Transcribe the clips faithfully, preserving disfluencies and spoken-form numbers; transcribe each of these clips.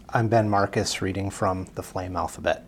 I'm Ben Marcus, reading from The Flame Alphabet.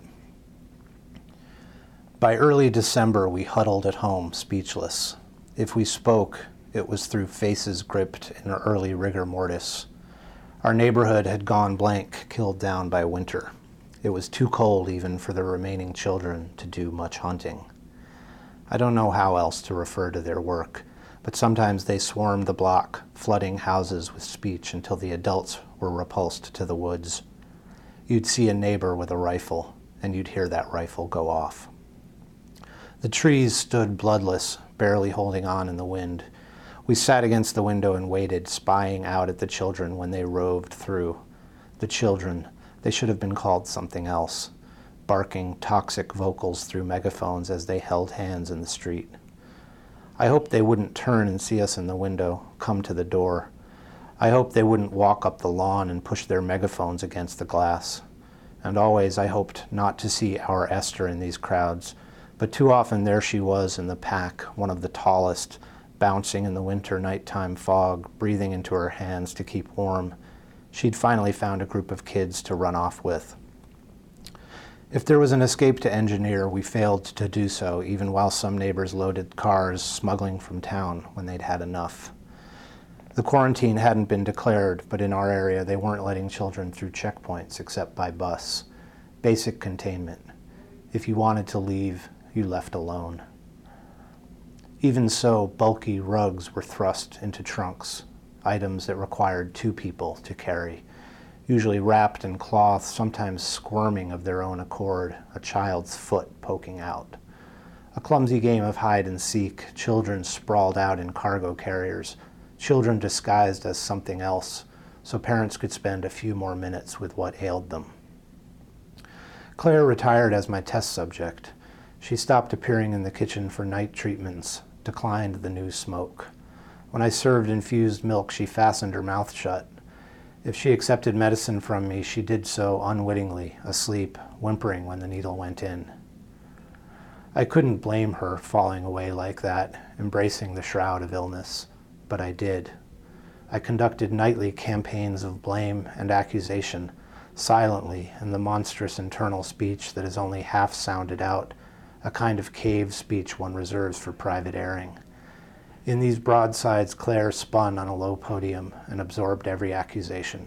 By early December, we huddled at home, speechless. If we spoke, it was through faces gripped in early rigor mortis. Our neighborhood had gone blank, killed down by winter. It was too cold even for the remaining children to do much hunting. I don't know how else to refer to their work, but sometimes they swarmed the block, flooding houses with speech until the adults were repulsed to the woods. You'd see a neighbor with a rifle, and you'd hear that rifle go off. The trees stood bloodless, barely holding on in the wind. We sat against the window and waited, spying out at the children when they roved through. The children, they should have been called something else, barking toxic vocals through megaphones as they held hands in the street. I hoped they wouldn't turn and see us in the window, come to the door. I hoped they wouldn't walk up the lawn and push their megaphones against the glass. And always I hoped not to see our Esther in these crowds, but too often there she was in the pack, one of the tallest, bouncing in the winter nighttime fog, breathing into her hands to keep warm. She'd finally found a group of kids to run off with. If there was an escape to engineer, we failed to do so, even while some neighbors loaded cars, smuggling from town when they'd had enough. The quarantine hadn't been declared, but in our area they weren't letting children through checkpoints except by bus. Basic containment. If you wanted to leave, you left alone. Even so, bulky rugs were thrust into trunks, items that required two people to carry, usually wrapped in cloth, sometimes squirming of their own accord, a child's foot poking out. A clumsy game of hide and seek, children sprawled out in cargo carriers, children disguised as something else, so parents could spend a few more minutes with what ailed them. Claire retired as my test subject. She stopped appearing in the kitchen for night treatments, declined the new smoke. When I served infused milk, she fastened her mouth shut. If she accepted medicine from me, she did so unwittingly, asleep, whimpering when the needle went in. I couldn't blame her falling away like that, embracing the shroud of illness, but I did. I conducted nightly campaigns of blame and accusation, silently, in the monstrous internal speech that is only half sounded out, a kind of cave speech one reserves for private airing. In these broadsides, Claire spun on a low podium and absorbed every accusation.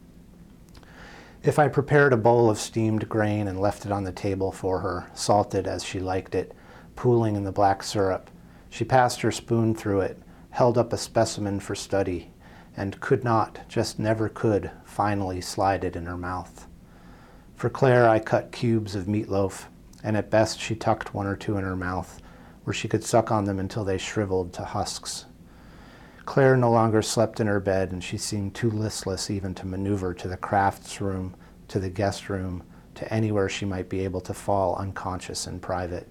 If I prepared a bowl of steamed grain and left it on the table for her, salted as she liked it, pooling in the black syrup, she passed her spoon through it, held up a specimen for study, and could not, just never could, finally slide it in her mouth. For Claire, I cut cubes of meatloaf, and at best she tucked one or two in her mouth, where she could suck on them until they shriveled to husks. Claire no longer slept in her bed, and she seemed too listless even to maneuver to the crafts room, to the guest room, to anywhere she might be able to fall unconscious in private.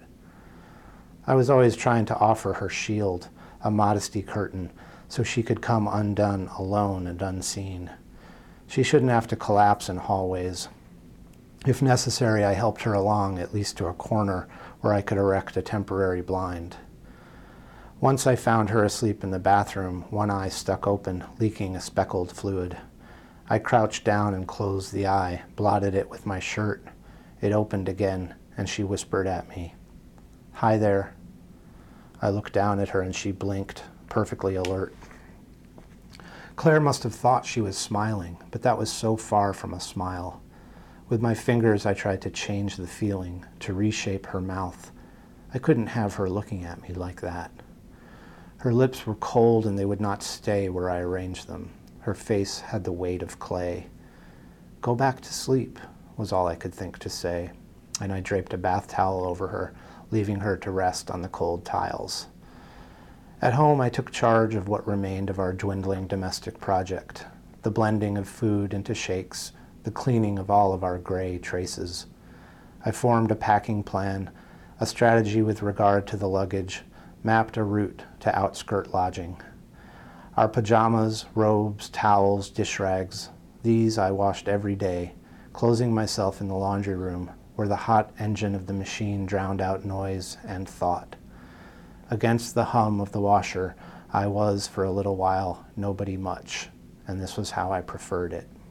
I was always trying to offer her shield, a modesty curtain, so she could come undone, alone and unseen. She shouldn't have to collapse in hallways. If necessary, I helped her along, at least to a corner where I could erect a temporary blind. Once I found her asleep in the bathroom, one eye stuck open, leaking a speckled fluid. I crouched down and closed the eye, blotted it with my shirt. It opened again, and she whispered at me, "Hi there." I looked down at her and she blinked, perfectly alert. Claire must have thought she was smiling, but that was so far from a smile. With my fingers, I tried to change the feeling, to reshape her mouth. I couldn't have her looking at me like that. Her lips were cold and they would not stay where I arranged them. Her face had the weight of clay. "Go back to sleep," was all I could think to say, and I draped a bath towel over her, leaving her to rest on the cold tiles. At home, I took charge of what remained of our dwindling domestic project, the blending of food into shakes, the cleaning of all of our gray traces. I formed a packing plan, a strategy with regard to the luggage, mapped a route to outskirt lodging. Our pajamas, robes, towels, dish rags, these I washed every day, closing myself in the laundry room where the hot engine of the machine drowned out noise and thought. Against the hum of the washer, I was, for a little while, nobody much, and this was how I preferred it.